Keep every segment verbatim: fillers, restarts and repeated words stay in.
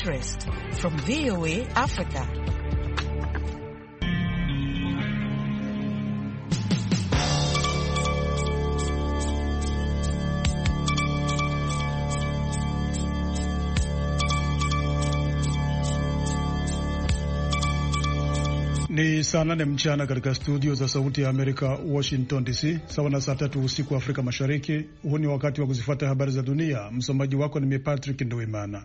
Guterres from V O A Africa. Ni saa nane mchana katika studio za Sauti ya Amerika, Washington D C, sawa na saa tatu usiku wa Afrika Mashariki. Huu ni wakati wa kuzifuata habari za dunia. Msomaji wako ni mimi Patrick Nduimana.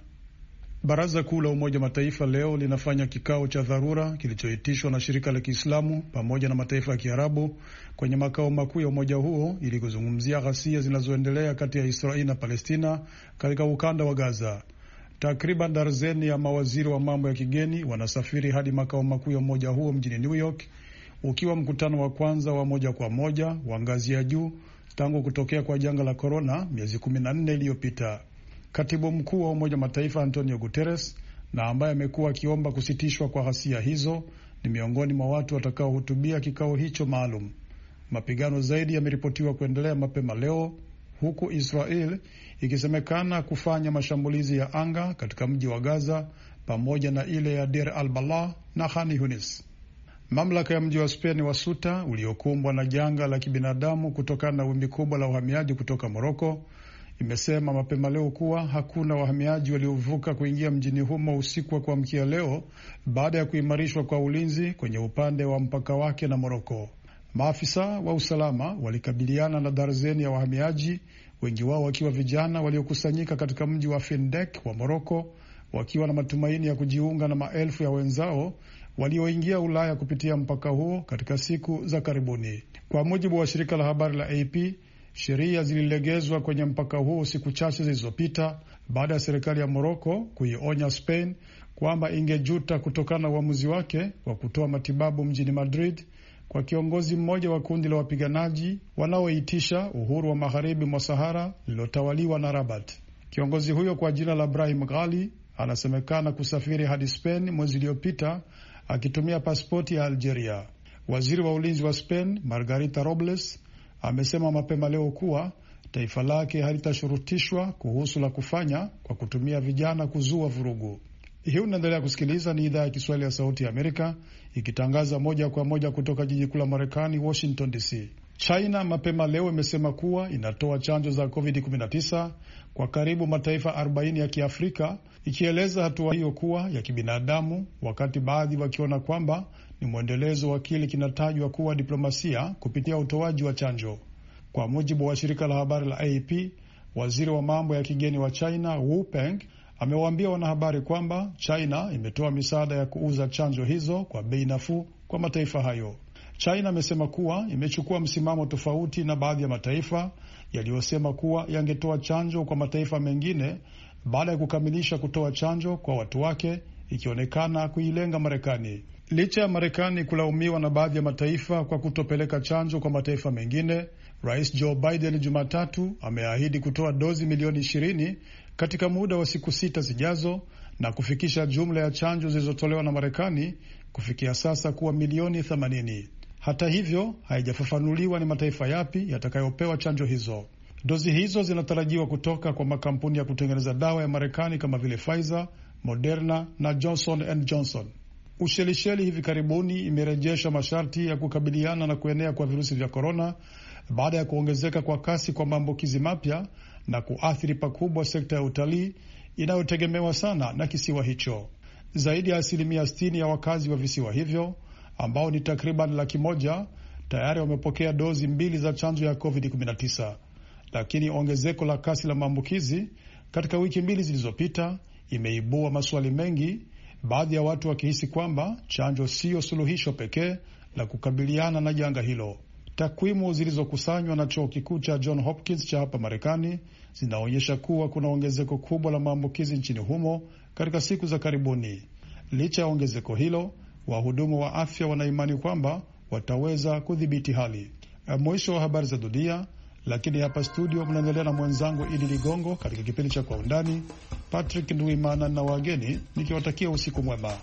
Baraza Kuu la Umoja Mataifa leo linafanya kikao cha dharura kilichoitishwa na shirika la Kiislamu pamoja na mataifa ya Kiarabu kwenye makao makuu ya umoja huo ili kuzungumzia ghasia zinazoendelea kati ya Israeli na Palestina katika ukanda wa Gaza. Takriban darzeni ya mawaziri wa mambo ya kigeni wanasafiri hadi makao makuu ya umoja huo mjini New York, ukiwa mkutano wa kwanza wa moja kwa moja wa ngazi ya juu tangu kutokea kwa janga la korona miezi kumi na nne iliyopita. Katibu mkuu wa Umoja Mataifa Antonio Guterres, na ambaye amekuwa akiomba kusitishwa kwa ghasia hizo, ni miongoni mwa watu watakaohutubia kikao hicho maalum. Mapigano zaidi yameripotiwa kuendelea mapema leo, huku Israel ikisemekana kufanya mashambulizi ya anga katika mji wa Gaza pamoja na ile ya Deir al-Balah na Khan Yunis. Mamlaka ya mji wa Spain wa Ceuta uliokumbwa na janga la kibinadamu kutokana na wimbi kubwa la uhamiaji kutoka Moroko imesema mapema leo kuwa hakuna wahamiaji waliovuka kuingia mjini humo usiku wa kuamkia leo baada ya kuimarishwa kwa ulinzi kwenye upande wa mpaka wake na Moroko. Maafisa wa usalama walikabiliana na darzeni ya wahamiaji, wengi wao wakiwa vijana waliokusanyika katika mji wa Findek wa Moroko, wakiwa na matumaini ya kujiunga na maelfu ya wenzao walioingia Ulaya kupitia mpaka huo katika siku za karibuni. Kwa mujibu wa shirika la habari la A P, sheria zililegezwa kwenye mpaka huo siku chache zilizopita baada ya serikali ya Moroko kuionya Spain kwamba ingejuta kutokana na uamuzi wake wa kutoa matibabu mjini Madrid kwa kiongozi mmoja wa kundi la wapiganaji wanaoitisha uhuru wa magharibi mwa Sahara lililotawaliwa na Rabat. Kiongozi huyo kwa jina la Brahim Ghali anasemekana kusafiri hadi Spain mwezi uliopita akitumia pasipoti ya Algeria. Waziri wa ulinzi wa Spain Margarita Robles amesema mapema leo kuwa taifa lake halitashurutishwa kuhusu la kufanya kwa kutumia vijana kuzua vurugu. Hii unaendelea kusikiliza, ni idhaa ya Kiswahili ya Sauti ya Amerika ikitangaza moja kwa moja kutoka jiji kuu la Marekani, Washington D C. China mapema leo imesema kuwa inatoa chanjo za covid kumi na tisa kwa karibu mataifa arobaini ya Kiafrika, ikieleza hatua hiyo kuwa ya kibinadamu, wakati baadhi wakiona kwamba ni mwendelezo wa kile kinatajwa kuwa diplomasia kupitia utoaji wa chanjo. Kwa mujibu wa shirika la habari la A P, waziri wa mambo ya kigeni wa China Wu Peng amewaambia wanahabari kwamba China imetoa misaada ya kuuza chanjo hizo kwa bei nafuu kwa mataifa hayo. China amesema kuwa imechukua msimamo tofauti na baadhi ya mataifa yaliyosema kuwa yangetoa chanjo kwa mataifa mengine baada ya kukamilisha kutoa chanjo kwa watu wake, ikionekana kuilenga Marekani. Licha ya Marekani kulaumiwa na baadhi ya mataifa kwa kutopeleka chanjo kwa mataifa mengine, Rais Joe Biden Jumatatu ameahidi kutoa dozi milioni ishirini katika muda wa siku sita zijazo na kufikisha jumla ya chanjo zilizotolewa na Marekani kufikia sasa kuwa milioni themanini. Hata hivyo, haijafafanuliwa ni mataifa yapi yatakayopewa chanjo hizo. Dozi hizo zinatarajiwa kutoka kwa makampuni ya kutengeneza dawa ya Marekani kama vile Pfizer, Moderna na Johnson and Johnson. Ushelisheli hivi karibuni imerejesha masharti ya kukabiliana na kuenea kwa virusi vya korona baada ya kuongezeka kwa kasi kwa maambukizi mapya na kuathiri pakubwa sekta ya utalii inayotegemewa sana na kisiwa hicho. Zaidi ya asilimia sitini ya wakazi wa visiwa hivyo, ambao ni takriban laki moja, tayari wamepokea dozi mbili za chanjo ya covid kumi na tisa. Lakini ongezeko la kasi la maambukizi katika wiki mbili zilizopita imeibua maswali mengi, baadhi ya watu wakihisi kwamba chanjo siyo suluhisho pekee la kukabiliana na janga hilo. Takwimu zilizokusanywa na chuo kikuu cha John Hopkins cha hapa Marekani zinaonyesha kuwa kuna ongezeko kubwa la maambukizi nchini humo katika siku za karibuni. Licha ya ongezeko hilo, wahudumu wa afya wanaimani kwamba wataweza kudhibiti hali. Mwisho wa habari za dunia, lakini hapa studio mnaendelea na mwenzangu Idi Ligongo katika kipindi cha Kwa Undani. Patrick Nduimana na wageni nikiwatakia usiku mwema.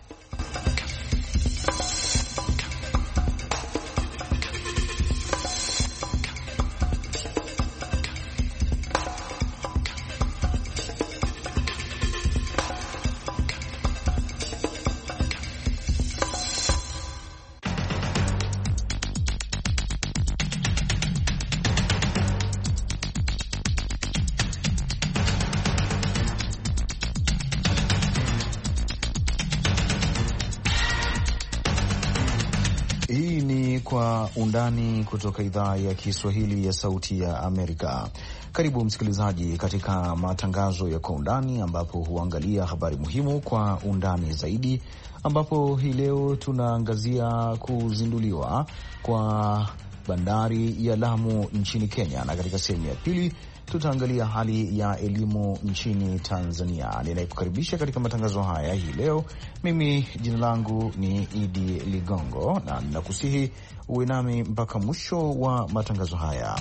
Kwa Undani kutoka idhaa ya Kiswahili ya Sauti ya Amerika. Karibu msikilizaji katika matangazo ya Kwa Undani, ambapo huangalia habari muhimu kwa undani zaidi, ambapo hii leo tunaangazia kuzinduliwa kwa bandari ya Lamu nchini Kenya, na katika sehemu ya pili tutaangalia hali ya elimu nchini Tanzania. Ninayekukaribisha katika matangazo haya hii leo, mimi jina langu ni Idi Ligongo, na ninakusihi uwe nami mpaka mwisho wa matangazo haya.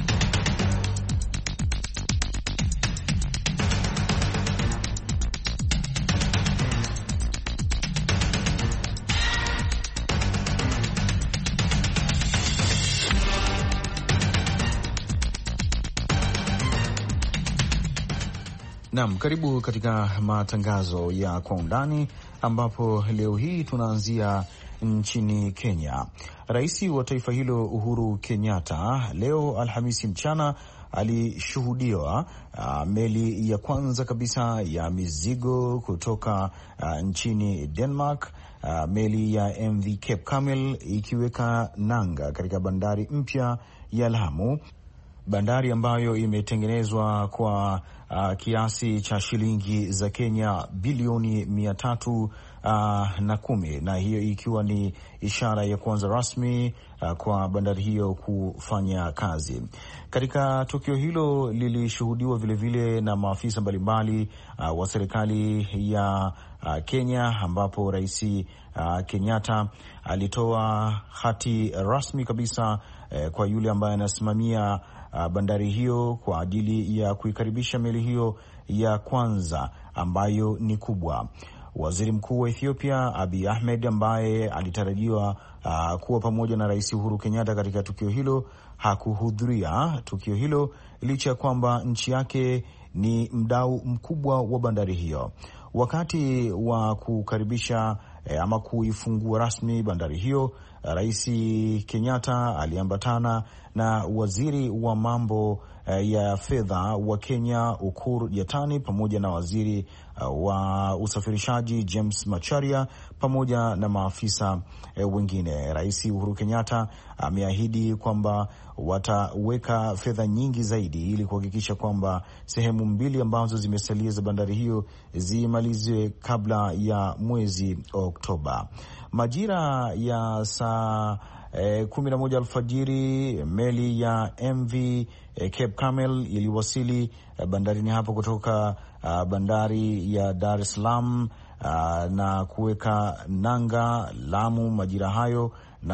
Naam, karibu katika matangazo ya Kwa Undani, ambapo leo hii tunaanzia nchini Kenya. Rais wa taifa hilo Uhuru Kenyatta leo Alhamisi mchana alishuhudiwa uh, meli ya kwanza kabisa ya mizigo kutoka uh, nchini Denmark, uh, meli ya M V Cape Camel ikiweka nanga katika bandari mpya ya Lamu, bandari ambayo imetengenezwa kwa uh, kiasi cha shilingi za Kenya bilioni mia tatu uh, na kumi, na hiyo ikiwa ni ishara ya kwanza rasmi uh, kwa bandari hiyo kufanya kazi. Katika tukio hilo lilishuhudiwa vilevile na maafisa mbalimbali uh, wa serikali ya uh, Kenya, ambapo Rais uh, Kenyatta alitoa hati rasmi kabisa uh, kwa yule ambaye anasimamia Uh, bandari hiyo kwa ajili ya kuikaribisha meli hiyo ya kwanza ambayo ni kubwa. Waziri Mkuu wa Ethiopia Abiy Ahmed, ambaye alitarajiwa uh, kuwa pamoja na Rais Uhuru Kenyatta katika tukio hilo, hakuhudhuria tukio hilo licha ya kwamba nchi yake ni mdau mkubwa wa bandari hiyo. Wakati wa kukaribisha eh, ama kuifungua rasmi bandari hiyo, Rais Kenyatta aliambatana na waziri wa mambo eh, ya fedha wa Kenya Ukur Yatani, pamoja na waziri uh, wa usafirishaji James Macharia, pamoja na maafisa eh, wengine. Rais Uhuru Kenyatta ameahidi kwamba wataweka fedha nyingi zaidi ili kuhakikisha kwamba sehemu mbili ambazo zimesalia za bandari hiyo zimalizwe kabla ya mwezi Oktoba. Majira ya saa eh, kumi na moja alfajiri, meli ya M V eh, Cape Camel iliwasili eh, bandarini hapo kutoka uh, bandari ya Dar es Salaam uh, na kuweka nanga Lamu majira hayo,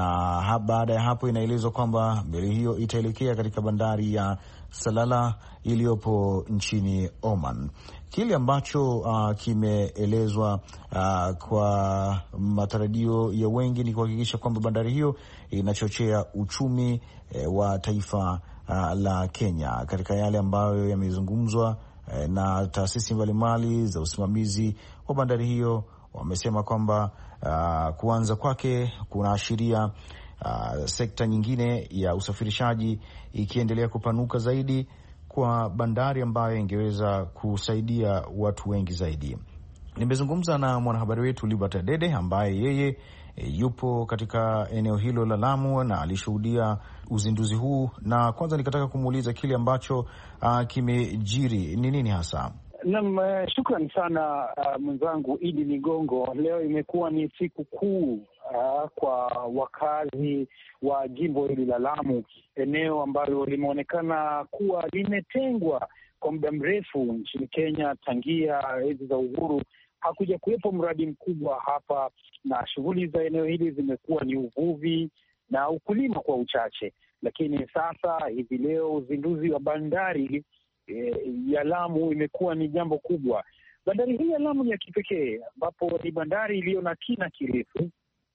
na baada ya hapo inaelezwa kwamba meli hiyo itaelekea katika bandari ya Salala iliyopo nchini Oman. Kile ambacho uh, kimeelezwa uh, kwa matarajio ya wengi ni kuhakikisha kwamba bandari hiyo inachochea uchumi eh, wa taifa uh, la Kenya. Katika yale ambayo yamezungumzwa eh, na taasisi mbalimbali za usimamizi wa bandari hiyo, wamesema kwamba uh, kuanza kwake kunaashiria uh, sekta nyingine ya usafirishaji ikiendelea kupanuka zaidi kwa bandari ambayo ingeweza kusaidia watu wengi zaidi. Nimezungumza na mwanahabari wetu Liberty Dede, ambaye yeye e, yupo katika eneo hilo la Lamu na alishuhudia uzinduzi huu, na kwanza nikataka kumuuliza kile ambacho uh, kimejiri ni nini hasa. Naam, uh, shukrani sana uh, mwenzangu Idi Ligongo. Leo imekuwa ni siku kuu uh, kwa wakazi wa jimbo hili la Lamu, eneo ambalo limeonekana kuwa limetengwa kwa muda mrefu nchini Kenya. Tangia enzi za uhuru hakuja kuwepo mradi mkubwa hapa, na shughuli za eneo hili zimekuwa ni uvuvi na ukulima kwa uchache. Lakini sasa hivi leo uzinduzi wa bandari e, ya Lamu imekuwa ni jambo kubwa. Bandari hii ya Lamu ni ya kipekee, ambapo ni bandari iliyo na kina kirefu,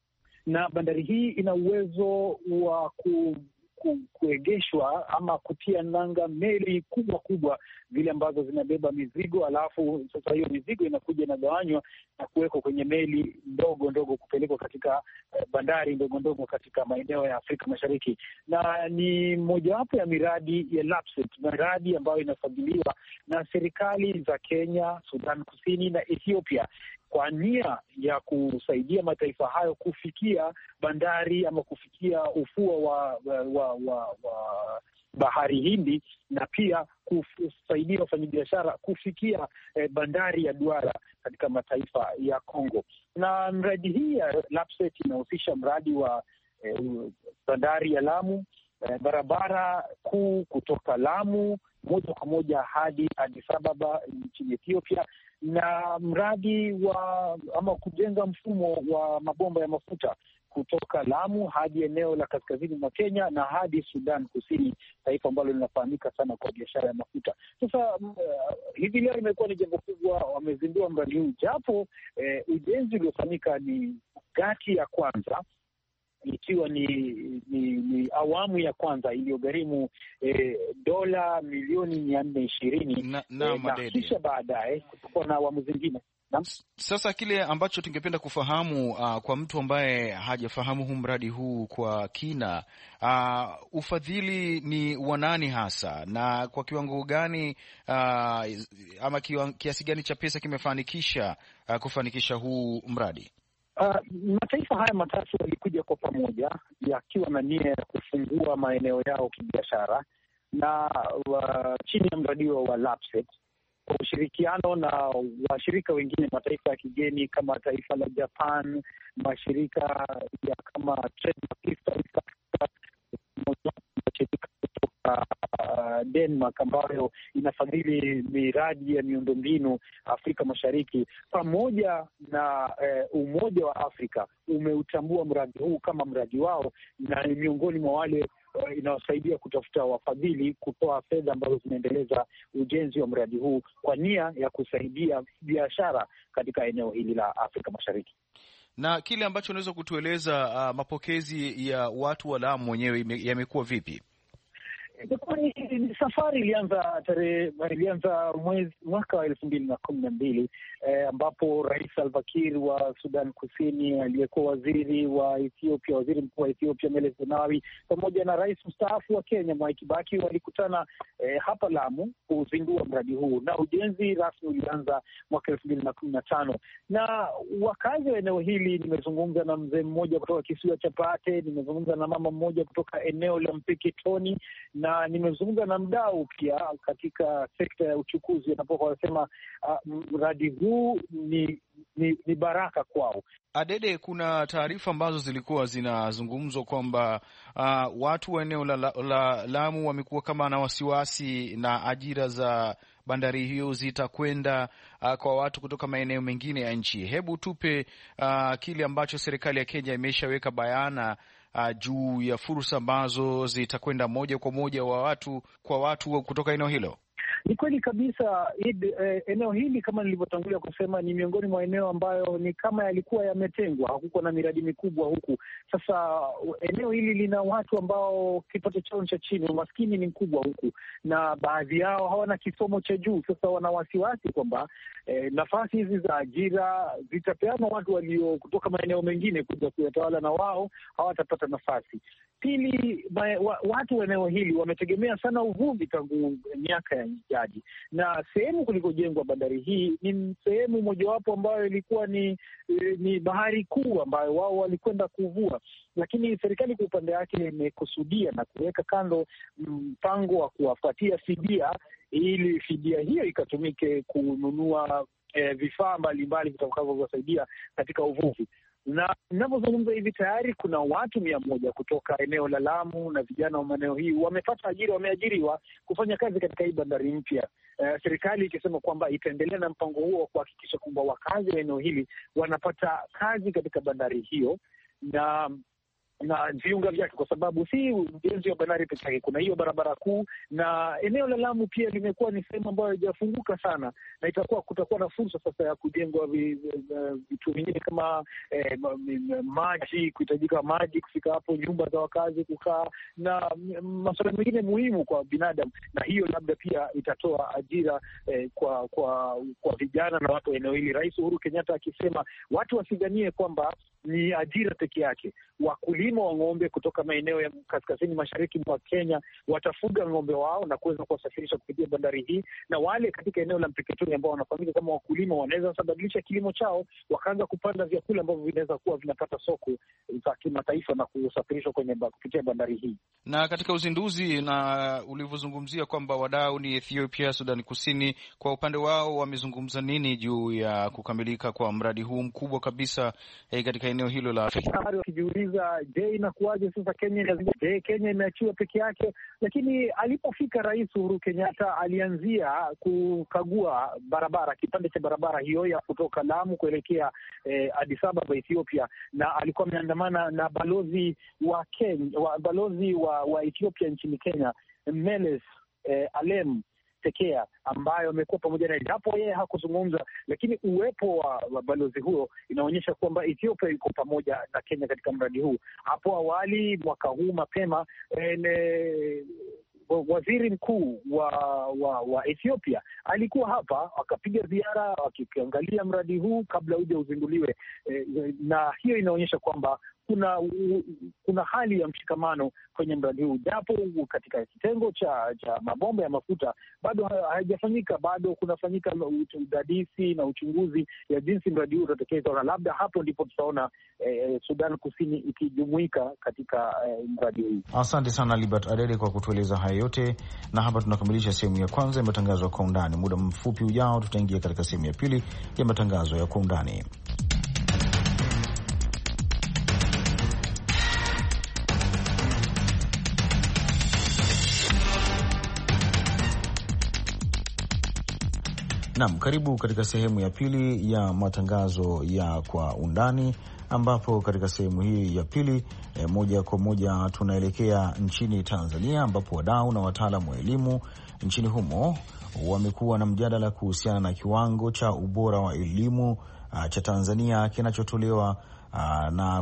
na bandari hii ina uwezo wa ku, ku, kuegeshwa ama kutia nanga meli kubwa kubwa vile ambazo zinabeba mizigo, alafu sasa hiyo mizigo inakuja inagawanywa na kuwekwa kwenye meli ndogo ndogo kupelekwa katika eh, bandari ndogo ndogo katika maeneo ya Afrika Mashariki. Na ni mojawapo ya miradi ya LAPSSET, miradi ambayo inafadhiliwa na serikali za Kenya, Sudan Kusini na Ethiopia kwa nia ya kusaidia mataifa hayo kufikia bandari ama kufikia ufuo wa, wa, wa, wa, wa bahari Hindi, na pia kusaidia wafanyabiashara kufikia eh, bandari ya Duara katika mataifa ya Kongo. Na mradi hii ya LAPSSET inahusisha mradi wa eh, bandari ya Lamu, eh, barabara kuu kutoka Lamu moja kwa moja hadi Addis Ababa nchini Ethiopia, na mradi wa ama kujenga mfumo wa mabomba ya mafuta kutoka Lamu hadi eneo la kaskazini mwa Kenya na hadi Sudan Kusini, taifa ambalo linafahamika sana kwa biashara ya mafuta. Sasa uh, hivi leo imekuwa ni jambo kubwa, wamezindua mradi huu, japo eh, ujenzi uliofanyika ni gati ya kwanza, ikiwa ni, ni ni awamu ya kwanza iliyogharimu eh, dola milioni mia nne ishirini na, na, eh, na kisha baadaye kutakuwa na awamu zingine. Na sasa kile ambacho tungependa kufahamu uh, kwa mtu ambaye hajafahamu huu mradi huu kwa kina, uh, ufadhili ni wa nani hasa na kwa kiwango gani, uh, ama kiasi gani cha pesa kimefanikisha uh, kufanikisha huu mradi? Uh, mataifa haya matatu yalikuja kwa pamoja yakiwa na nia ya kufungua maeneo yao kibiashara, na uh, chini ya mradi wa LAPSSET kwa ushirikiano na washirika wengine, mataifa ya kigeni kama taifa la Japan, mashirika ya kama mashirika kutoka uh, Denmark ambayo inafadhili miradi ya miundombinu Afrika Mashariki, pamoja na uh, Umoja wa Afrika umeutambua mradi huu kama mradi wao, na ni miongoni mwa wale uh, inawasaidia kutafuta wafadhili kutoa fedha ambazo zinaendeleza ujenzi wa mradi huu kwa nia ya kusaidia biashara katika eneo hili la Afrika Mashariki. Na kile ambacho unaweza kutueleza, uh, mapokezi ya watu wa Lamu wenyewe yamekuwa vipi? Safari ilianza tarehe ilianza mwezi mwaka wa elfu mbili na kumi na mbili eh, ambapo Rais Salva Kiir wa Sudan Kusini, aliyekuwa waziri wa Ethiopia, waziri mkuu wa Ethiopia Meles Zenawi, pamoja na rais mstaafu wa Kenya Mwai Kibaki walikutana eh, hapa Lamu kuzindua mradi huu, na ujenzi rasmi ulianza mwaka elfu mbili na kumi na tano. Na wakazi wa eneo hili, nimezungumza na mzee mmoja kutoka kisiwa cha Pate, nimezungumza na mama mmoja kutoka eneo la Mpeketoni, na nimezungumza na mdau pia katika sekta ya uchukuzi, anapokuwa wanasema uh, mradi huu ni, ni ni baraka kwao. Adede, kuna taarifa ambazo zilikuwa zinazungumzwa kwamba uh, watu wa eneo la, la, la Lamu wamekuwa kama na wasiwasi na ajira za bandari hiyo zitakwenda uh, kwa watu kutoka maeneo mengine ya nchi. Hebu tupe uh, kile ambacho serikali ya Kenya imeshaweka bayana Uh, juu ya fursa ambazo zitakwenda moja kwa moja wa watu kwa watu kutoka eneo hilo. Ni kweli kabisa. Id, eh, eneo hili kama nilivyotangulia kusema ni miongoni mwa eneo ambayo ni kama yalikuwa yametengwa, hakukuwa na miradi mikubwa huku. Sasa eneo hili lina watu ambao kipato chao cha chini, umaskini ni mkubwa huku, na baadhi yao hawana kisomo cha juu. Sasa wana wasiwasi kwamba eh, nafasi hizi za ajira zitapeana watu walio kutoka maeneo mengine kuja kuyatawala, na wao hawatapata nafasi. Pili, ma, wa, watu wa eneo hili wametegemea sana uvuvi tangu miaka ya jadi, na sehemu kulikojengwa bandari hii ni sehemu mojawapo ambayo ilikuwa ni ni bahari kuu ambayo wao walikwenda kuvua, lakini serikali kwa upande wake imekusudia na kuweka kando mpango wa kuwapatia fidia, ili fidia hiyo ikatumike kununua eh, vifaa mbalimbali vitakavyowasaidia katika uvuvi. Na ninavyozungumza hivi tayari kuna watu mia moja kutoka eneo la Lamu na vijana wa maeneo hii wamepata ajira, wameajiriwa kufanya kazi katika hii bandari mpya. Uh, serikali ikisema kwamba itaendelea na mpango huo wa kuhakikisha kwamba wakazi wa eneo hili wanapata kazi katika bandari hiyo, na na viunga vyake, kwa sababu si ujenzi wa bandari peke yake, kuna hiyo barabara kuu, na eneo la Lamu pia limekuwa ni sehemu ambayo haijafunguka sana, na itakuwa kutakuwa na fursa sasa ya kujengwa vitu vingine kama eh, maji, kuhitajika maji kufika hapo, nyumba za wakazi kukaa, na masuala mengine muhimu kwa binadamu, na hiyo labda pia itatoa ajira eh, kwa kwa kwa vijana na watu wa eneo hili. Rais Uhuru Kenyatta akisema watu wasidhanie kwamba ni ajira peke yake. Wakulima wa ng'ombe kutoka maeneo ya kaskazini mashariki mwa Kenya watafuga ng'ombe wao na kuweza kuwasafirisha kupitia bandari hii, na wale katika eneo la Mpeketoni ambao wanafahamika kama wakulima wanaweza sabadilisha kilimo chao, wakaanza kupanda vyakula ambavyo vinaweza kuwa vinapata soko za kimataifa na kusafirishwa kwenye kupitia bandari hii. Na katika uzinduzi na ulivyozungumzia kwamba wadau ni Ethiopia, Sudan Kusini, kwa upande wao wamezungumza nini juu ya kukamilika kwa mradi huu mkubwa kabisa eh, katika eneo hilo la Afrika? Wakijiuliza, je, inakuwaje sasa Kenya, je, Kenya imeachiwa peke yake? Lakini alipofika Rais Uhuru Kenyatta alianzia kukagua barabara, kipande cha barabara hiyo ya kutoka Lamu kuelekea eh, Addis Ababa Ethiopia, na alikuwa ameandamana na balozi wa Kenya, wa balozi wa, wa Ethiopia nchini Kenya, Meles eh, Alem Tekea, ambayo amekuwa pamoja naye, japo yeye hakuzungumza, lakini uwepo wa, wa balozi huo inaonyesha kwamba Ethiopia iko pamoja na Kenya katika mradi huu. Hapo awali mwaka huu mapema ene, waziri mkuu wa, wa wa Ethiopia alikuwa hapa akapiga ziara akiangalia mradi huu kabla huja uzinduliwe, e, na hiyo inaonyesha kwamba kuna u, kuna hali ya mshikamano kwenye mradi huu, japo katika kitengo cha cha mabomba ya mafuta bado haijafanyika, bado kunafanyika udadisi na uchunguzi ya jinsi mradi huu utatekelezwa, na labda hapo ndipo tutaona eh, Sudan Kusini ikijumuika katika eh, mradi huu. Asante sana Libert Adede kwa kutueleza haya yote, na hapa tunakamilisha sehemu ya kwanza ya matangazo ya Kwa Undani. Muda mfupi ujao tutaingia katika sehemu ya pili ya matangazo ya Kwa Undani. Naam, karibu katika sehemu ya pili ya matangazo ya Kwa Undani, ambapo katika sehemu hii ya pili e, moja kwa moja tunaelekea nchini Tanzania, ambapo wadau na wataalamu wa elimu nchini humo wamekuwa na mjadala kuhusiana na kiwango cha ubora wa elimu a, cha Tanzania kinachotolewa a, na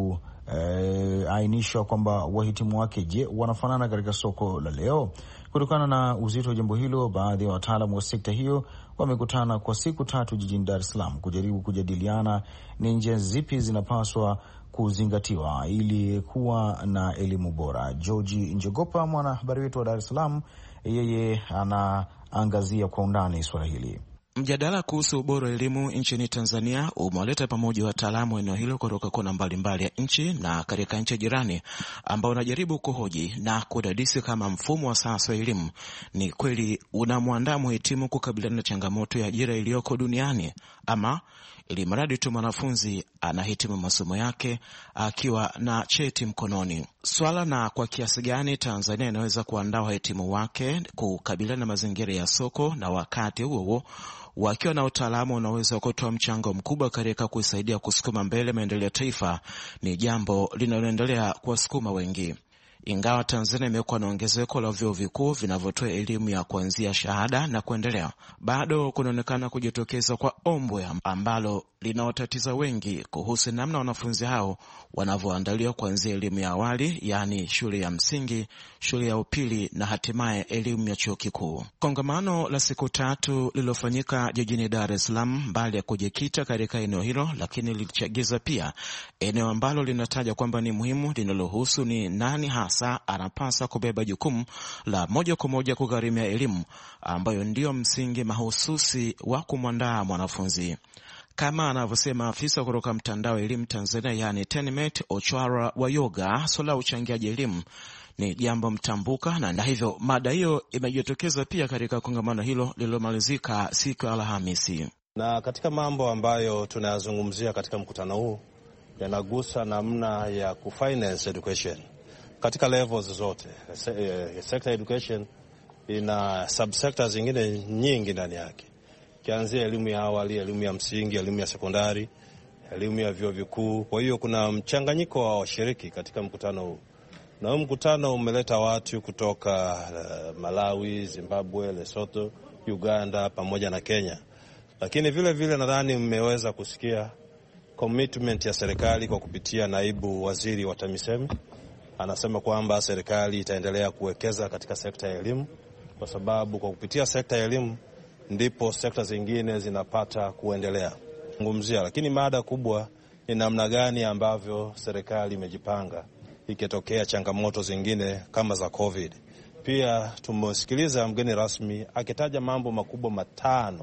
kuainishwa e, kwamba wahitimu wake, je, wanafanana katika soko la leo? Kutokana na uzito wa jambo hilo, baadhi ya wataalamu wa sekta hiyo wamekutana kwa siku tatu jijini Dar es Salaam kujaribu kujadiliana ni njia zipi zinapaswa kuzingatiwa ili kuwa na elimu bora. George Njogopa, mwanahabari wetu wa Dar es Salaam, yeye anaangazia kwa undani swala hili. Mjadala kuhusu ubora wa elimu nchini Tanzania umewaleta pamoja wataalamu wa eneo hilo kutoka kona mbalimbali ya nchi na katika nchi jirani, ambao wanajaribu kuhoji na kudadisi kama mfumo wa sasa wa elimu ni kweli unamwandaa mhitimu kukabiliana na changamoto ya ajira iliyoko duniani, ama ili mradi tu mwanafunzi anahitimu masomo yake akiwa na cheti mkononi. Swala na kwa kiasi gani Tanzania inaweza kuandaa wahitimu wake kukabiliana na mazingira ya soko, na wakati huo huo wakiwa na utaalamu unaweza kutoa mchango mkubwa katika kusaidia kusukuma mbele maendeleo ya taifa, ni jambo linaloendelea kuwasukuma wengi. Ingawa Tanzania imekuwa na ongezeko la vyuo vikuu vinavyotoa elimu ya kuanzia shahada na kuendelea, bado kunaonekana kujitokeza kwa ombwe ambalo linawatatiza wengi kuhusu namna wanafunzi hao wanavyoandaliwa kuanzia elimu ya awali, yaani shule ya msingi, shule ya upili na hatimaye elimu ya chuo kikuu. Kongamano la siku tatu lililofanyika jijini Dar es Salaam, mbali ya kujikita katika eneo hilo, lakini lilichagiza pia eneo ambalo linataja kwamba ni muhimu, linalohusu ni nani hasa anapaswa kubeba jukumu la moja kwa moja kugharimia elimu ambayo ndiyo msingi mahususi wa kumwandaa mwanafunzi. Kama anavyosema afisa kutoka mtandao wa elimu Tanzania, yani Tenmet Ochwara wa Yoga, swala uchangiaji elimu ni jambo mtambuka, na hivyo mada hiyo imejitokeza pia katika kongamano hilo lililomalizika siku ya Alhamisi. Na katika mambo ambayo tunayazungumzia katika mkutano huu yanagusa namna ya kufinance education katika levels zote. Sector education ina subsectors zingine nyingi ndani yake, kianzia elimu ya awali, elimu ya msingi, elimu ya sekondari, elimu ya vyuo vikuu. Kwa hiyo kuna mchanganyiko wa washiriki katika mkutano huu, na huu mkutano umeleta watu kutoka uh, Malawi, Zimbabwe, Lesotho, Uganda pamoja na Kenya. Lakini vile vile nadhani mmeweza kusikia commitment ya serikali kwa kupitia naibu waziri wa TAMISEMI. Anasema kwamba serikali itaendelea kuwekeza katika sekta ya elimu, kwa sababu kwa kupitia sekta ya elimu ndipo sekta zingine zinapata kuendelea ngumzia. Lakini mada kubwa ni namna gani ambavyo serikali imejipanga ikitokea changamoto zingine kama za COVID. Pia tumesikiliza mgeni rasmi akitaja mambo makubwa matano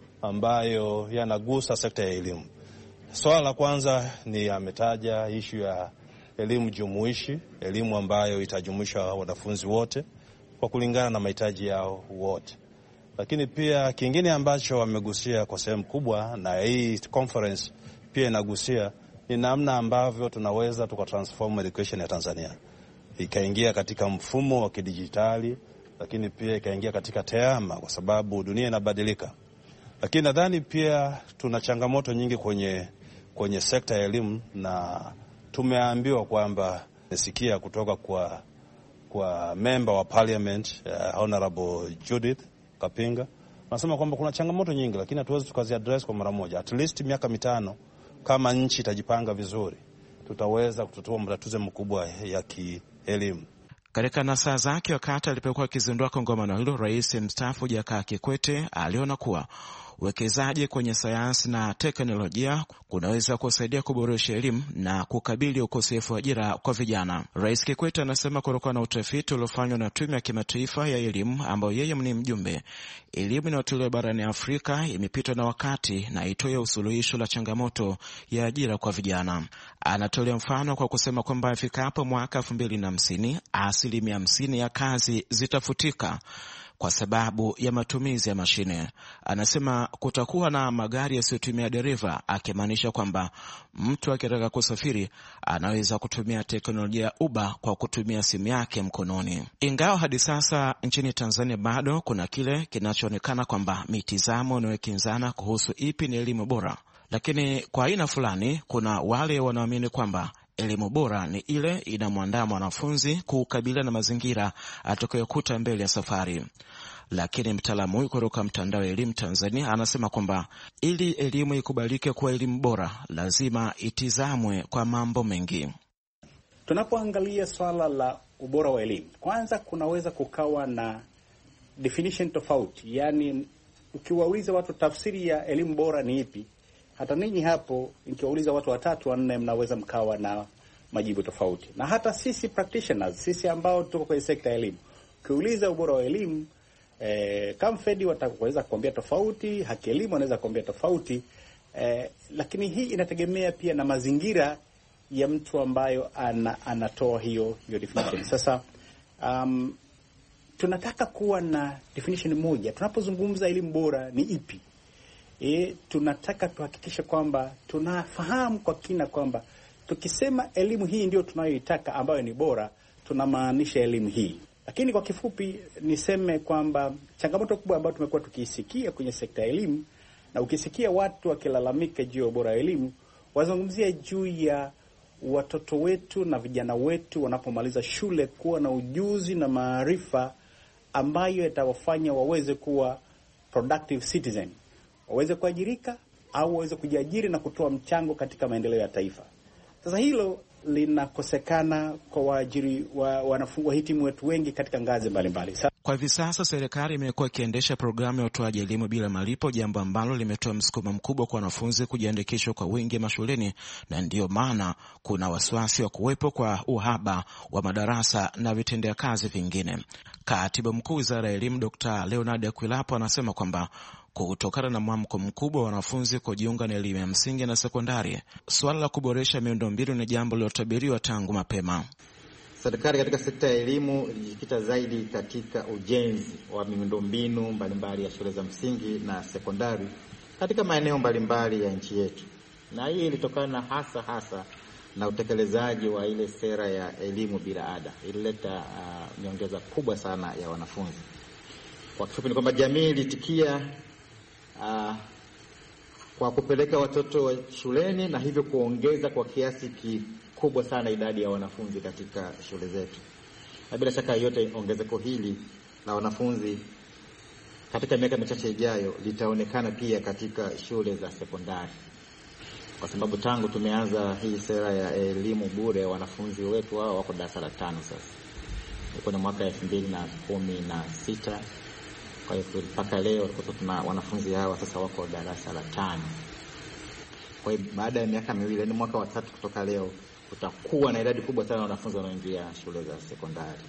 ambayo yanagusa sekta ya elimu. Swala la kwanza ni ametaja ishu ya elimu jumuishi, elimu ambayo itajumuisha wanafunzi wote kwa kulingana na mahitaji yao wote. Lakini pia kingine ambacho wamegusia kwa sehemu kubwa, na hii conference pia inagusia, ni namna ambavyo tunaweza tukatransform education ya Tanzania ikaingia katika mfumo wa kidijitali, lakini pia ikaingia katika tehama, kwa sababu dunia inabadilika. Lakini nadhani pia tuna changamoto nyingi kwenye kwenye sekta ya elimu, na tumeambiwa kwamba nisikia kutoka kwa kwa member wa parliament uh, Honorable Judith Kapinga, nasema kwamba kuna changamoto nyingi, lakini hatuwezi tukazi address kwa mara moja. At least miaka mitano kama nchi itajipanga vizuri, tutaweza kutatua matatizo makubwa ya kielimu. Katika nasaa zake wakati alipokuwa akizindua kongamano hilo, Rais mstaafu Jakaya Kikwete aliona kuwa uwekezaji kwenye sayansi na teknolojia kunaweza kusaidia kuboresha elimu na kukabili ukosefu wa ajira kwa vijana. Rais Kikwete anasema kutokana na utafiti uliofanywa na Tume ya Kimataifa ya Elimu ambayo yeye ni mjumbe, elimu inayotolewa barani Afrika imepitwa na wakati na itoe usuluhisho la changamoto ya ajira kwa vijana. Anatolea mfano kwa kusema kwamba ifikapo mwaka elfu mbili na hamsini asilimia hamsini ya kazi zitafutika kwa sababu ya matumizi ya mashine. Anasema kutakuwa na magari yasiyotumia dereva, akimaanisha kwamba mtu akitaka kusafiri anaweza kutumia teknolojia ya Uber kwa kutumia simu yake mkononi. Ingawa hadi sasa nchini Tanzania bado kuna kile kinachoonekana kwamba mitizamo inayokinzana kuhusu ipi ni elimu bora, lakini kwa aina fulani kuna wale wanaamini kwamba elimu bora ni ile inamwandaa mwanafunzi kukabiliana na mazingira atakayokuta mbele ya safari. Lakini mtaalamu huyu kutoka mtandao wa elimu Tanzania anasema kwamba ili elimu ikubalike kuwa elimu bora, lazima itizamwe kwa mambo mengi. Tunapoangalia swala la ubora wa elimu, kwanza kunaweza kukawa na definition tofauti. Yani ukiwauliza watu tafsiri ya elimu bora ni ipi, hata ninyi hapo nikiwauliza watu watatu wanne mnaweza mkawa na majibu tofauti. Na hata sisi practitioners, sisi ambao tuko kwenye sekta ya elimu, ukiuliza ubora wa elimu, eh, Kamfedi wataweza kuambia tofauti, Haki Elimu wanaweza kuambia tofauti, eh, lakini hii inategemea pia na mazingira ya mtu ambayo ana, anatoa hiyo hiyo definition. Sasa um, tunataka kuwa na definition moja. Tunapozungumza elimu bora ni ipi? E, tunataka tuhakikishe kwamba tunafahamu kwa kina kwamba tukisema elimu hii ndio tunayoitaka ambayo ni bora, tunamaanisha elimu hii. Lakini kwa kifupi niseme kwamba changamoto kubwa ambayo tumekuwa tukiisikia kwenye sekta ya elimu, na ukisikia watu wakilalamika juu ya ubora wa elimu, wazungumzia juu ya watoto wetu na vijana wetu wanapomaliza shule kuwa na ujuzi na maarifa ambayo yatawafanya waweze kuwa productive citizen, waweze kuajirika au waweze kujiajiri na kutoa mchango katika maendeleo ya taifa. Sasa hilo linakosekana kwa waajiri wa wanafunzi wahitimu wetu wengi katika ngazi mbalimbali. Kwa hivi sasa serikali imekuwa ikiendesha programu ya utoaji elimu bila malipo, jambo ambalo limetoa msukumo mkubwa kwa wanafunzi kujiandikishwa kwa wingi mashuleni, na ndiyo maana kuna wasiwasi wa kuwepo kwa uhaba wa madarasa na vitendea kazi vingine. Katibu Mkuu Wizara ya Elimu Dokta Leonard Akwilapo anasema kwamba kutokana na mwamko mkubwa wa wanafunzi kujiunga na elimu ya msingi na sekondari, suala la kuboresha miundombinu ni jambo lilotabiriwa tangu mapema. Serikali katika sekta ya elimu ilijikita zaidi katika ujenzi wa miundombinu mbalimbali ya shule za msingi na sekondari katika maeneo mbalimbali ya nchi yetu. Na hii ilitokana hasa hasa na utekelezaji wa ile sera ya elimu bila ada. Ilileta uh, nyongeza kubwa sana ya wanafunzi. Kwa kifupi ni kwamba jamii ilitikia uh, kwa kupeleka watoto shuleni na hivyo kuongeza kwa kiasi kikubwa sana idadi ya wanafunzi katika shule zetu. Na bila shaka yote ongezeko hili la wanafunzi katika miaka michache ijayo litaonekana pia katika shule za sekondari, kwa sababu tangu tumeanza hii sera ya elimu bure, wanafunzi wetu wao wako darasa la tano sasa. Iko ni mwaka elfu mbili na kumi na sita. Kwa hiyo mpaka leo tuna wanafunzi hawa sasa wako darasa la tano. Kwa hiyo baada ya miaka miwili, ni mwaka wa tatu kutoka leo, kutakuwa na idadi kubwa sana wanafunzi wanaoingia shule za sekondari.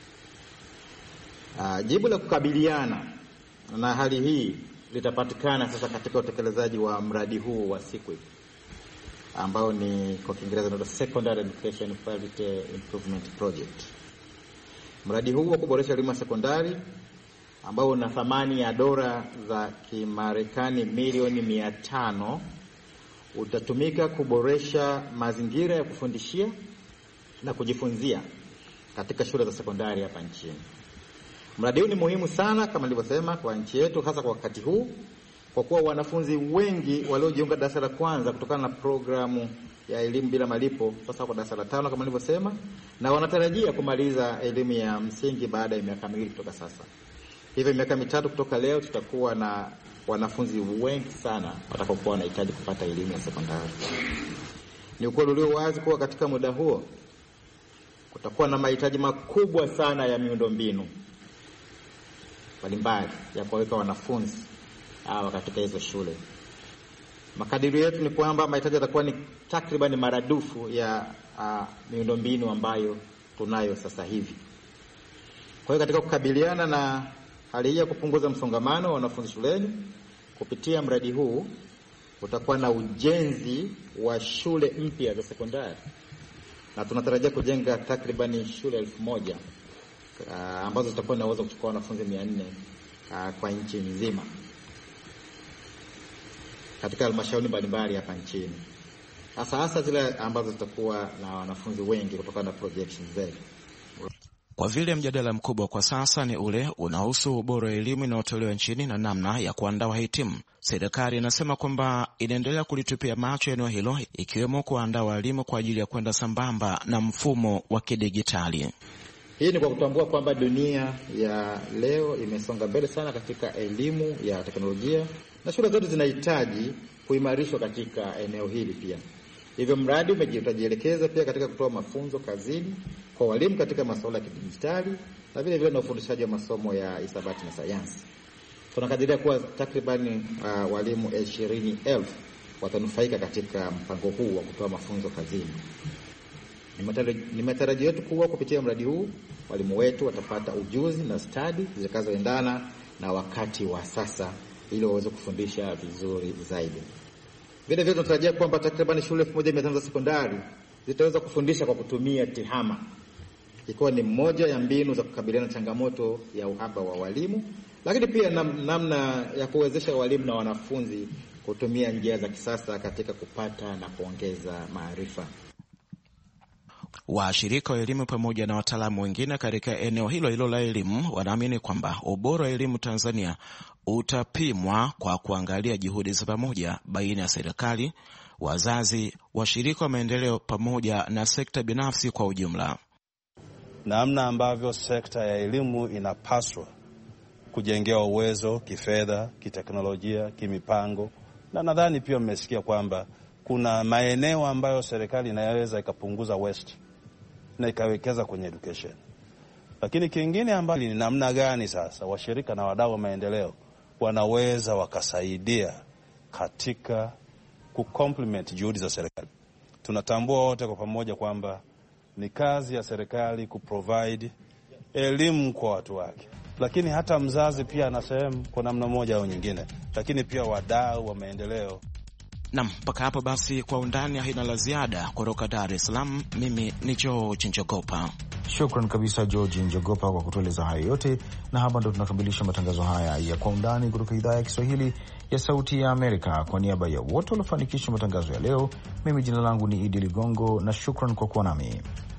Uh, jibu la kukabiliana na hali hii litapatikana sasa katika utekelezaji wa mradi huu wa S E Q U I P ambao ni kwa Kiingereza unaitwa Secondary Education Quality Improvement Project. Mradi huu wa kuboresha elimu ya sekondari ambao una thamani ya dola za Kimarekani milioni mia tano utatumika kuboresha mazingira ya kufundishia na kujifunzia katika shule za sekondari hapa nchini. Mradi huu ni muhimu sana kama nilivyosema kwa nchi yetu, hasa kwa wakati huu, kwa kuwa wanafunzi wengi waliojiunga darasa la kwanza kutokana na programu ya elimu bila malipo sasa wako darasa la tano kama nilivyosema, na wanatarajia kumaliza elimu ya msingi baada ya miaka miwili kutoka sasa. Hivyo miaka mitatu kutoka leo tutakuwa na wanafunzi wengi sana watakaokuwa wanahitaji kupata elimu ya sekondari. Ni ukweli ulio wazi kuwa katika muda huo kutakuwa na mahitaji makubwa sana ya miundombinu mbalimbali ya kuwaweka wanafunzi hawa katika hizo shule. Makadirio yetu ni kwamba mahitaji yatakuwa ni takriban maradufu ya uh, miundombinu ambayo tunayo sasa hivi. Kwa hiyo katika kukabiliana na hali hii ya kupunguza msongamano wa wanafunzi shuleni, kupitia mradi huu utakuwa na ujenzi wa shule mpya za sekondari, na tunatarajia kujenga takriban shule elfu moja uh, ambazo zitakuwa na uwezo kuchukua wanafunzi mia nne uh, kwa nchi nzima katika halmashauri mbalimbali hapa nchini, hasa hasa zile ambazo zitakuwa na wanafunzi wengi kutokana na projections zetu. Kwa vile mjadala mkubwa kwa sasa ni ule unahusu ubora wa elimu inayotolewa nchini na namna ya kuandaa wahitimu, serikali inasema kwamba inaendelea kulitupia macho eneo hilo, ikiwemo kuandaa walimu kwa ajili ya kwenda sambamba na mfumo wa kidijitali. Hii ni kwa kutambua kwamba dunia ya leo imesonga mbele sana katika elimu ya teknolojia na shule zote zinahitaji kuimarishwa katika eneo hili pia. Hivyo mradi umejitajielekeza pia katika kutoa mafunzo kazini kwa walimu katika masuala ya kidijitali na vile vile na ufundishaji wa masomo ya hisabati na sayansi. Tunakadiria kuwa takriban uh, walimu ishirini elfu watanufaika katika mpango huu wa kutoa mafunzo kazini. Ni matarajio yetu kuwa kupitia mradi huu walimu wetu watapata ujuzi na stadi zitakazoendana na wakati wa sasa ili waweze kufundisha vizuri zaidi. Vile vile tunatarajia kwamba takriban shule elfu moja mia tano za sekondari zitaweza kufundisha kwa kutumia TEHAMA, ikiwa ni moja ya mbinu za kukabiliana na changamoto ya uhaba wa walimu, lakini pia namna ya kuwezesha walimu na wanafunzi kutumia njia za kisasa katika kupata na kuongeza maarifa. Washirika wa elimu pamoja na wataalamu wengine katika eneo hilo hilo la elimu wanaamini kwamba ubora wa elimu Tanzania utapimwa kwa kuangalia juhudi za pamoja baina ya serikali, wazazi, washirika wa maendeleo pamoja na sekta binafsi kwa ujumla. Namna ambavyo sekta ya elimu inapaswa kujengewa uwezo kifedha, kiteknolojia, kimipango, na nadhani pia mmesikia kwamba kuna maeneo ambayo serikali inaweza ikapunguza waste na ikawekeza kwenye education. Lakini kingine ambacho ni namna gani sasa washirika na wadau wa maendeleo wanaweza wakasaidia katika kucomplement juhudi za serikali. Tunatambua wote kwa pamoja kwamba ni kazi ya serikali kuprovide elimu kwa watu wake, lakini hata mzazi pia ana sehemu kwa namna moja au nyingine, lakini pia wadau wa maendeleo. Na mpaka hapo basi kwa undani haina la ziada. Kutoka Dar es Salaam, mimi ni George Njogopa. Shukran kabisa George Njogopa kwa kutueleza hayo yote, na hapa ndo tunakamilisha matangazo haya ya kwa undani kutoka idhaa ya Kiswahili ya Sauti ya Amerika. Kwa niaba ya wote waliofanikisha matangazo ya leo, mimi jina langu ni Idi Ligongo na shukran kwa kuwa nami.